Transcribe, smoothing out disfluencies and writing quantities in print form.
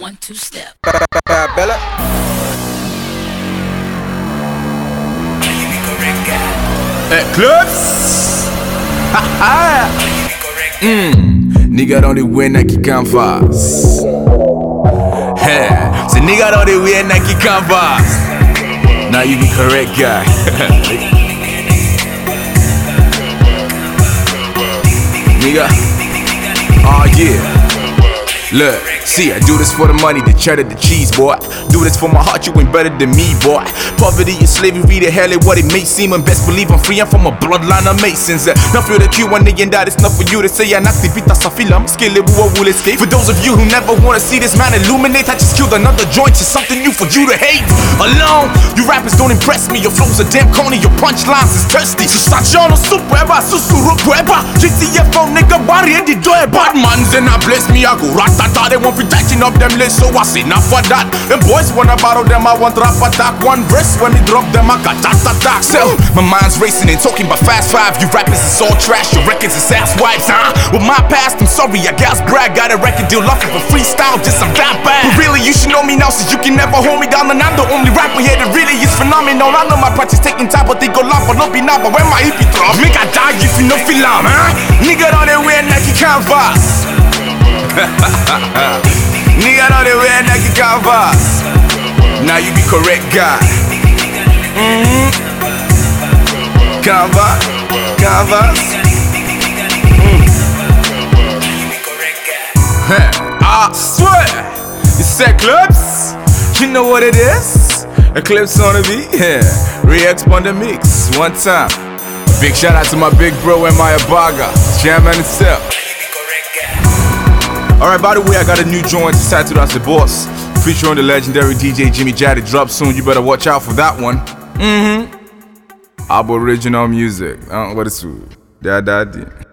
1-2 step. Bella. Eclipse. Nigga don't wear Nike Canvas. Hey, so nigga don't wear Nike Canvas. Now you be correct guy. Nigga. Oh yeah. Look, see, I do this for the money, the cheddar, the cheese, boy. Do this for my heart, you ain't better than me, boy. Poverty and slavery, the hell is what it may seem. And best believe I'm free, I'm from a bloodline of Masons. Not for the Q1 nigga, that it's not for you to say. I'm not the beat, I feel I'm skilled, will escape. For those of you who never wanna see this man illuminate, I just killed another joint, it's something new for you to hate. Alone, you rappers don't impress me. Your flows are damn corny, your punchlines is thirsty. So start y'all no soup, ever, susuru, weba. GTFO nigga, body, the door, bad man's and I bless me, I go rat. They won't be touching up them lists, so I say not for that. Them boys wanna battle them, I want rap attack. One verse when me drop them, I got attack. So my mind's racing and talking about fast five. You rappers is all trash, your records is ass wipes, huh? With my past, I'm sorry, I guess brag. Got a record deal off of a freestyle, just some that bad. But really, you should know me now, since you can never hold me down. And I'm the only rapper here that really is phenomenal. I know my practice taking time, but they go loud, but not be now. But when my hippie drop, make I die if you no feel am, huh? Nigga don't they wear Nike Canvas. Nigga know they wear Nike Canvas. Now you be correct guy. Canvas. I swear, it's Eclipse. You know what it is? Eclipse on the beat. Rex on the mix. One time. A big shout out to my big bro and my Abaga, Chairman himself. Alright, by the way, I got a new joint titled as the Boss, featuring the legendary DJ Jimmy Jad. It drops soon, you better watch out for that one. Aboriginal music. What is it? Daddy.